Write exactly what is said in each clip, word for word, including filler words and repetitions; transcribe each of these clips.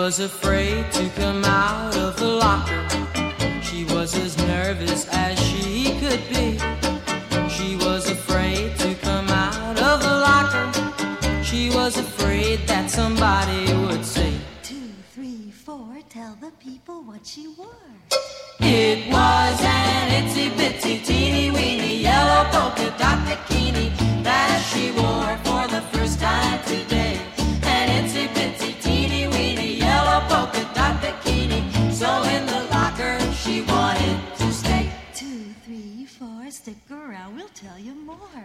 was afraid to come out of the locker. She was as nervous as she could be. She was afraid to come out of the locker. She was afraid that somebody would say, Two, three, four, tell the people what she wore. It was an itsy-bitsy, teeny-weeny, yellow polka dot bikini that she wore for the first time today. An itsy-bitsy, teeny-weeny, yellow polka dot bikini. So in the locker she wanted to stay. Two, three, four, stick around, we'll tell you more.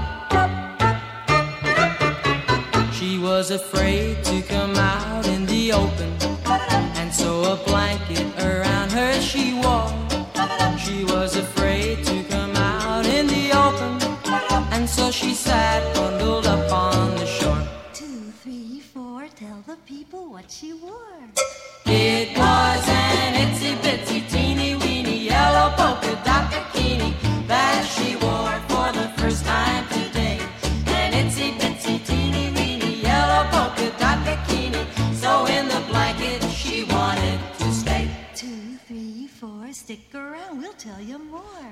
She was afraid to come out in the open, and so a blanket around her she wore. She was afraid to come out in the open, and so she sat bundled up on the shore. Two, three, four, tell the people what she wore. It was an itsy-bitsy, teeny-weeny, yellow polka dot bikini that she wore for the first time today. An itsy-bitsy, teeny-weeny, yellow polka dot bikini. So in the blanket she wanted to stay. Two, three, four, stick around, we'll tell you more.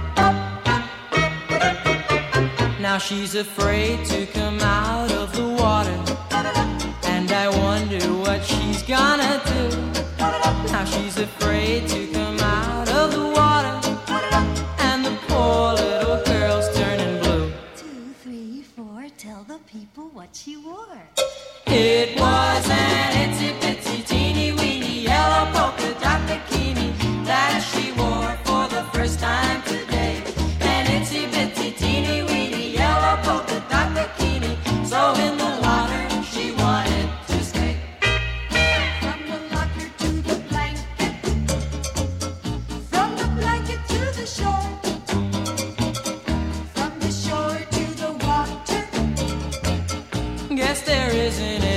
Now she's afraid to come out of the water, and I wonder what she's gonna do. Now she's afraid to come out of the water, and the poor little girl's turning blue. Two, three, four, tell the people what she wore. It was an itsy-bitsy, teeny-weeny, yellow polka dot bikini that she wore for the first time today. An itsy-bitsy, teeny-weeny, yellow polka dot bikini. So in the water she wanted to stay. From the locker to the blanket, from the blanket to the shore, from the shore to the water. Guess there isn't